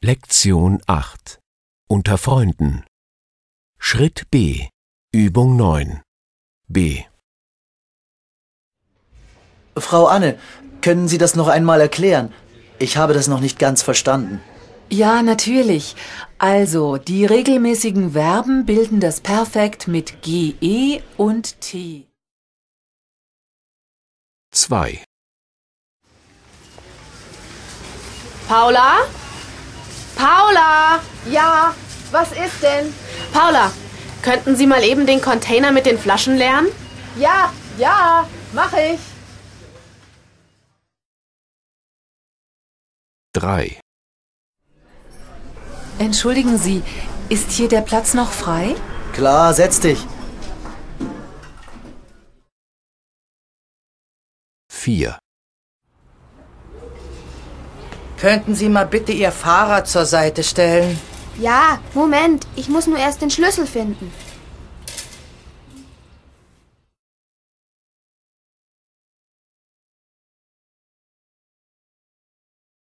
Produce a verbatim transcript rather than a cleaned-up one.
Lektion acht. Unter Freunden. Schritt B. Übung neun. B. Frau Anne, können Sie das noch einmal erklären? Ich habe das noch nicht ganz verstanden. Ja, natürlich. Also, die regelmäßigen Verben bilden das Perfekt mit ge und t. zwei. Paula? Paula! Ja, was ist denn? Paula, könnten Sie mal eben den Container mit den Flaschen leeren? Ja, ja, mach ich. drei. Entschuldigen Sie, ist hier der Platz noch frei? Klar, setz dich. vier. Könnten Sie mal bitte Ihr Fahrrad zur Seite stellen? Ja, Moment, ich muss nur erst den Schlüssel finden.